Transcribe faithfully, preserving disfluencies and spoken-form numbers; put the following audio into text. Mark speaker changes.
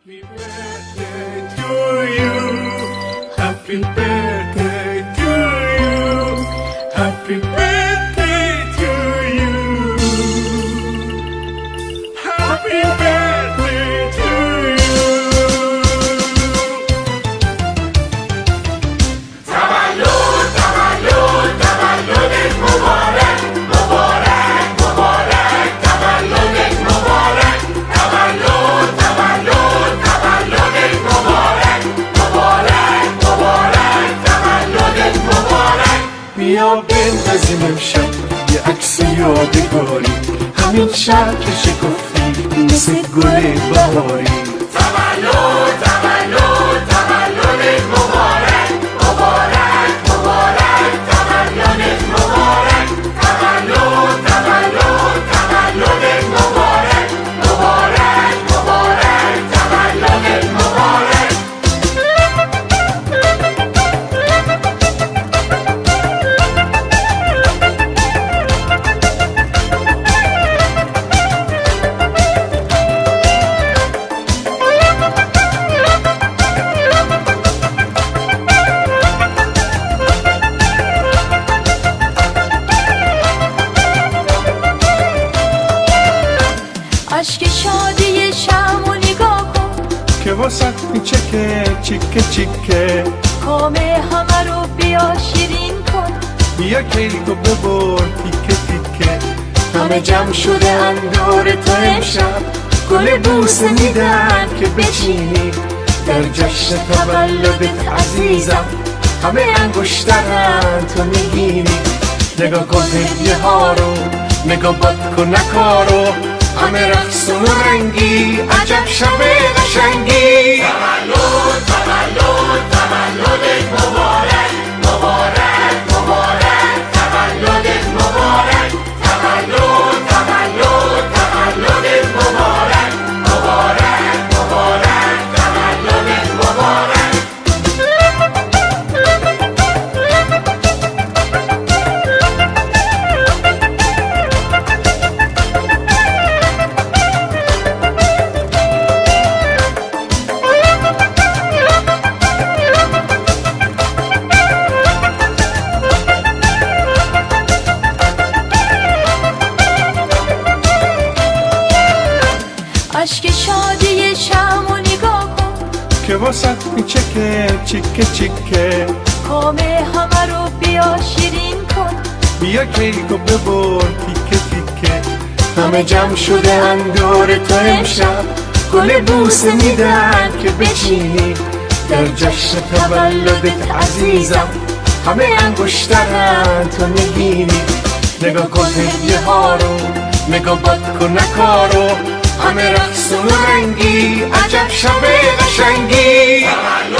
Speaker 1: Happy birthday to you. Happy birthday to you. Happy birthday to you. Happy birthday to you. تولد تولد تولدت مبارک مبارک مبارک تولدت مبارک تولد تولد تولدت مبارک مبارک مبارک تولدت مبارک. بیا بندازیم امشب یه عکس یادگاری، همین شب که شکفتی مثل گل بهاری. تولد تولد تولدت مبارک مبارک مبارک تولدت مبارک تولد تولد تولدت مبارک مبارک مبارک تولدت مبارک.
Speaker 2: عشق شادی شمع و نگاه کن
Speaker 1: که واسه میچکه چیکه چیکه،
Speaker 2: کام همه رو بیا شیرین کن.
Speaker 1: بیا کیکو ببر تیکه تیکه،
Speaker 2: همه جمع شده اندور تو امشب،
Speaker 1: گل بوسه میدن که بچینی در جشن تولدت عزیزم. همه انگشترن تو میگینی، نگاه کن هدیه ها رو، نگاه باد کن نکارو، همه رقصون و رنگی، عجب شب قشنگی. تولد تولد تولدت مبارک مبارک مبارک تولدت مبارک تولد تولد تولدت مبارک مبارک مبارک تولدت مبارک.
Speaker 2: عشق شادی شمع و نگاه کن
Speaker 1: که واسه میچکه چیکه چیکه،
Speaker 2: کام همه رو بیا شیرین کن.
Speaker 1: بیا کیکو ببر تیکه تیکه، همه جمع شده اندور تو امشب، گل بوسه میدن که بچینی در جشن تولدت عزیزم. همه انگشترن تو میگینی، نگاه کن هدیه ها رو، نگاه باد کن نکارو، همه رقصون و رنگی، عجب شب قشنگی.